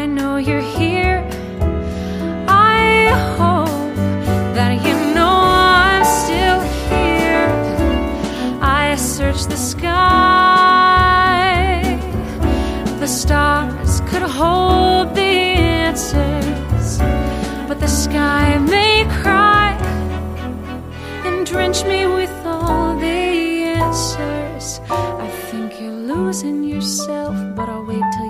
I know you're here. I hope that you know I'm still here. I search the sky, the stars could hold the answers, but the sky may cry and drench me with all the answers. I think you're losing yourself, but I'll wait till